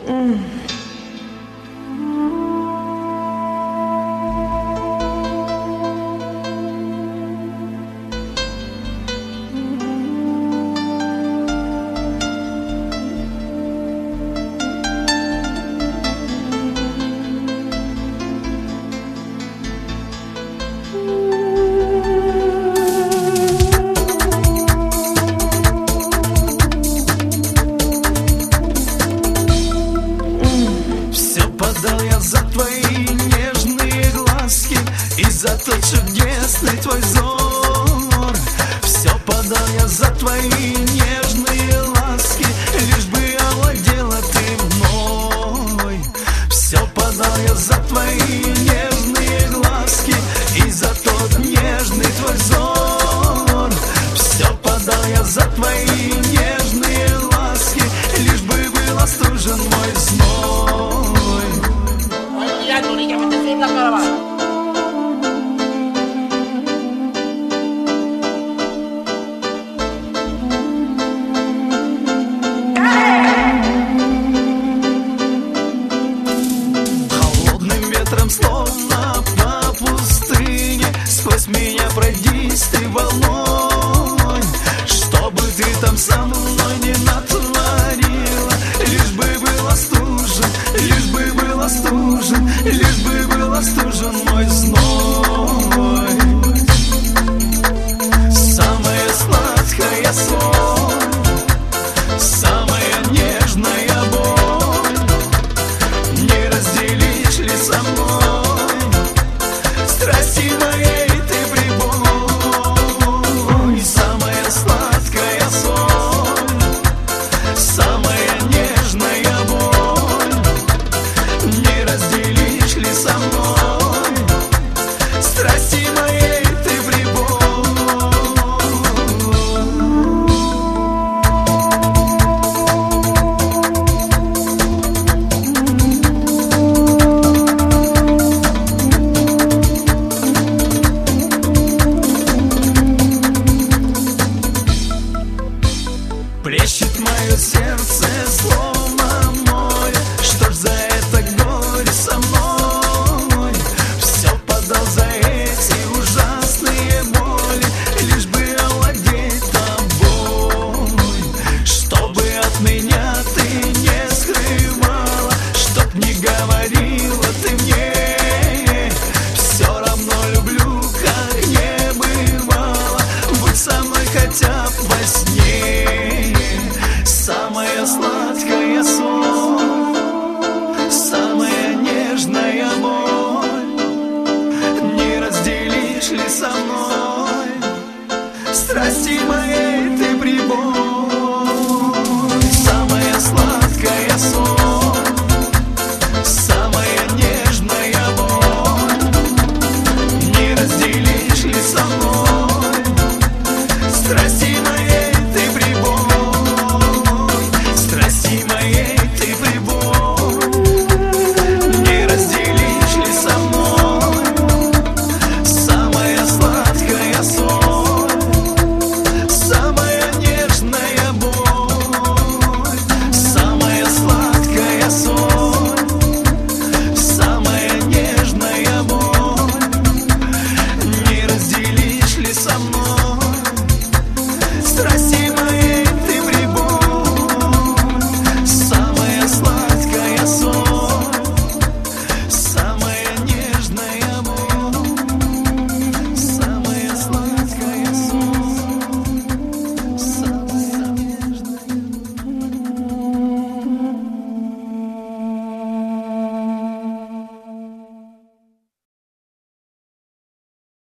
За твои нежные глазки и за тот чудесный твой взор. Все подал я за твои нежные ласки, лишь бы овладела ты мной. Все подал я за твои нежные глазки и за тот нежный твой взор. Все подал я за твои нежные ласки, лишь бы был остужен мой зной. Холодным ветром, словно по пустыне, сквозь меня пройдись ты волной. Чтобы ты там со мной не натворила, лишь бы был остужен, лишь бы был остужен, лишь бы был остужен мой зной. Самая сладкая соль, самая нежная боль, не разделишь ли со мной страсти моей ты прибой. Самая сладкая соль, самая нежная боль, не разделишь ли со мной страсти моей ты прибой. Плещет мое сердце, словно море. Что ж за это горе со мной? Все подал за эти ужасные боли, лишь бы овладеть тобой. Чтобы от меня ты не скрывала, чтоб не говорила ты мне